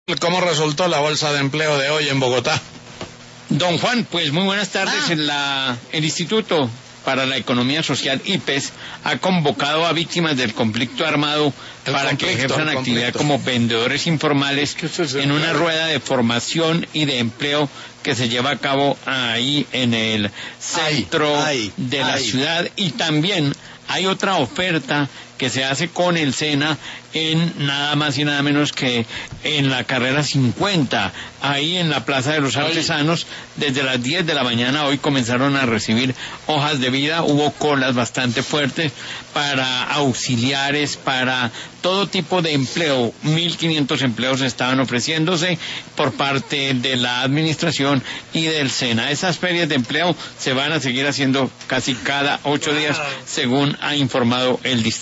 ¿Cómo resultó la bolsa de empleo de hoy en Bogotá? Don Juan, pues muy buenas tardes. El Instituto para la Economía Social, IPES, ha convocado a víctimas del conflicto armado para que ejerzan actividad como vendedores informales en una rueda de formación y de empleo que se lleva a cabo ahí en el centro de la ciudad. Y también hay otra oferta que se hace con el SENA en nada más y nada menos que en la carrera 50, ahí en la Plaza de los Artesanos. Desde las 10 de la mañana hoy comenzaron a recibir hojas de vida, hubo colas bastante fuertes para auxiliares, para todo tipo de empleo. 1.500 empleos estaban ofreciéndose por parte de la administración y del SENA. Esas ferias de empleo se van a seguir haciendo casi cada 8 días, según ha informado el distrito.